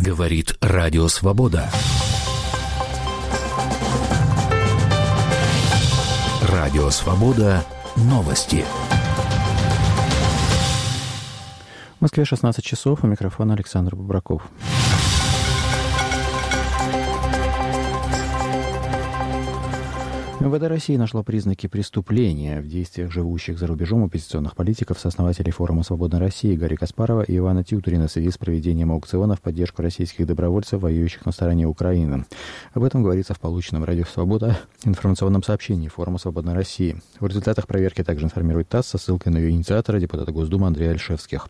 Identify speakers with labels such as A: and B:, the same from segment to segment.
A: Говорит Радио Свобода. Радио Свобода. Новости.
B: В Москве 16 часов. У микрофона Александр Бубраков. МВД России нашло признаки преступления в действиях живущих за рубежом оппозиционных политиков, сооснователей форума «Свободной России» Гарри Каспарова и Ивана Тютурина в связи с проведением аукциона в поддержку российских добровольцев, воюющих на стороне Украины. Об этом говорится в полученном Радио Свобода информационном сообщении форума «Свободной России». В результатах проверки также информирует ТАСС со ссылкой на ее инициатора, депутата Госдумы Андрея Ольшевских.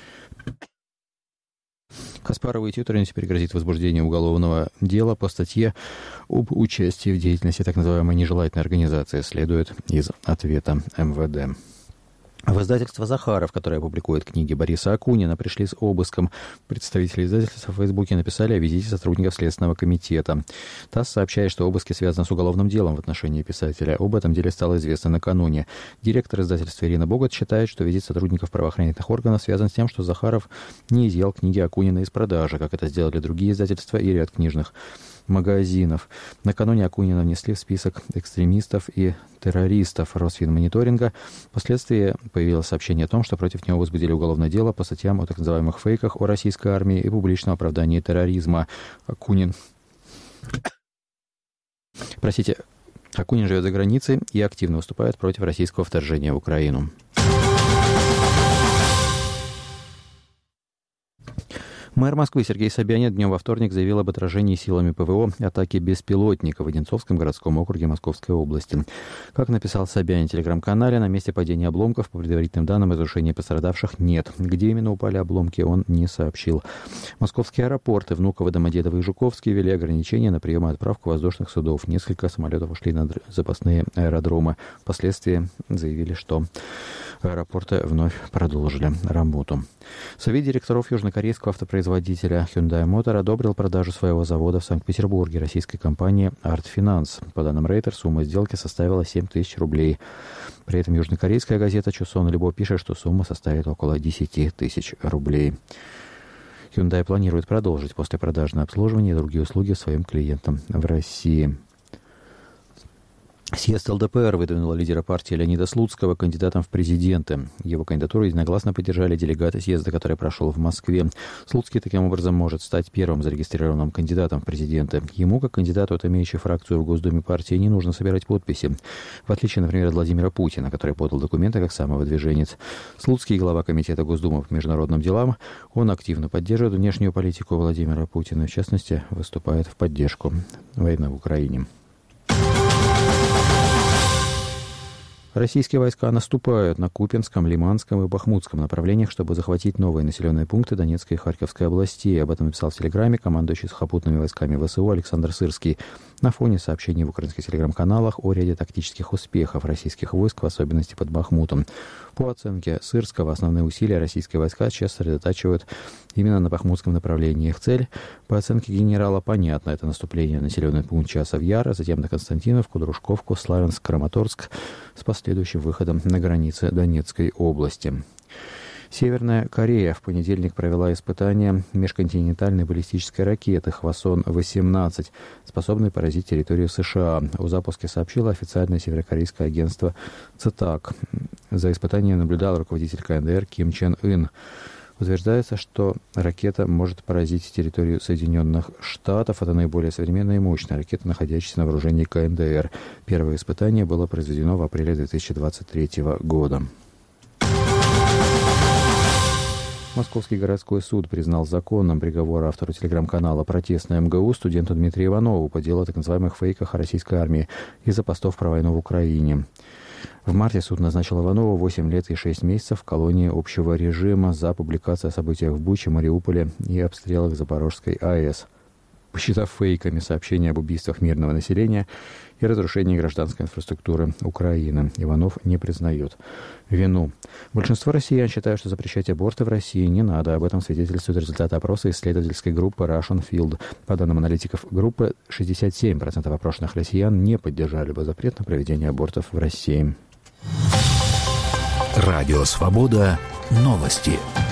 B: Каспарову и Тютурину теперь грозит возбуждение уголовного дела по статье об участии в деятельности так называемой нежелательной организации, следует из ответа МВД. В издательство «Захаров», которое публикует книги Бориса Акунина, пришли с обыском. Представители издательства в Фейсбуке написали о визите сотрудников Следственного комитета. ТАСС сообщает, что обыски связаны с уголовным делом в отношении писателя. Об этом деле стало известно накануне. Директор издательства Ирина Богат считает, что визит сотрудников правоохранительных органов связан с тем, что Захаров не изъял книги Акунина из продажи, как это сделали другие издательства и ряд книжных магазинов. Накануне Акунина внесли в список экстремистов и террористов Росфинмониторинга. Впоследствии появилось сообщение о том, что против него возбудили уголовное дело по статьям о так называемых фейках о российской армии и публичном оправдании терроризма. Акунин живет за границей и активно выступает против российского вторжения в Украину. Мэр Москвы Сергей Собянин днем во вторник заявил об отражении силами ПВО атаки беспилотника в Одинцовском городском округе Московской области. Как написал Собянин в телеграм-канале, на месте падения обломков, по предварительным данным, разрушения пострадавших нет. Где именно упали обломки, он не сообщил. Московские аэропорты Внуково, Домодедово и Жуковский ввели ограничения на прием и отправку воздушных судов. Несколько самолетов ушли на запасные аэродромы. Впоследствии заявили, что аэропорты вновь продолжили работу. Совет директоров южнокорейского автопроизводителя Hyundai Motor одобрил продажу своего завода в Санкт-Петербурге российской компании Art Finance. По данным Рейтер, сумма сделки составила 7 тысяч рублей. При этом южнокорейская газета Чусон Либо пишет, что сумма составит около 10 тысяч рублей. Hyundai планирует продолжить послепродажное обслуживание и другие услуги своим клиентам в России. Съезд ЛДПР выдвинул лидера партии Леонида Слуцкого кандидатом в президенты. Его кандидатуру единогласно поддержали делегаты съезда, который прошел в Москве. Слуцкий таким образом может стать первым зарегистрированным кандидатом в президенты. Ему, как кандидату от имеющей фракцию в Госдуме партии, не нужно собирать подписи. В отличие, например, от Владимира Путина, который подал документы как самовыдвиженец. Слуцкий, глава комитета Госдумы по международным делам, он активно поддерживает внешнюю политику Владимира Путина. В частности, выступает в поддержку войны в Украине. Российские войска наступают на Купянском, Лиманском и Бахмутском направлениях, чтобы захватить новые населенные пункты Донецкой и Харьковской областей. Об этом написал в Телеграме командующий сухопутными войсками ВСУ Александр Сырский на фоне сообщений в украинских телеграм-каналах о ряде тактических успехов российских войск, в особенности под Бахмутом. По оценке Сырского, основные усилия российские войска сейчас сосредотачивают именно на Бахмутском направлении. Их цель, по оценке генерала, понятна. Это наступление на населенный пункт Часов-Яр, а затем на Константиновку, Дружковку, Славянск, Краматорск с последующим выходом на границы Донецкой области. Северная Корея в понедельник провела испытание межконтинентальной баллистической ракеты «Хвасон-18», способной поразить территорию США. О запуске сообщило официальное северокорейское агентство ЦТАК. За испытанием наблюдал руководитель КНДР Ким Чен Ын. Утверждается, что ракета может поразить территорию Соединенных Штатов. Это наиболее современная и мощная ракета, находящаяся на вооружении КНДР. Первое испытание было произведено в апреле 2023 года. Московский городской суд признал законным приговор автору телеграм-канала «Протестное МГУ» студенту Дмитрию Иванову по делу о так называемых фейках о российской армии из-за постов про войну в Украине. В марте суд назначил Иванову 8 лет и 6 месяцев в колонии общего режима за публикацию о событиях в Буче, Мариуполе и обстрелах Запорожской АЭС. Посчитав фейками сообщения об убийствах мирного населения и разрушении гражданской инфраструктуры Украины, Иванов не признает вину. Большинство россиян считают, что запрещать аборты в России не надо. Об этом свидетельствуют результаты опроса исследовательской группы Russian Field. По данным аналитиков группы, 67% опрошенных россиян не поддержали бы запрет на проведение абортов в России.
A: Радио «Свобода». Новости.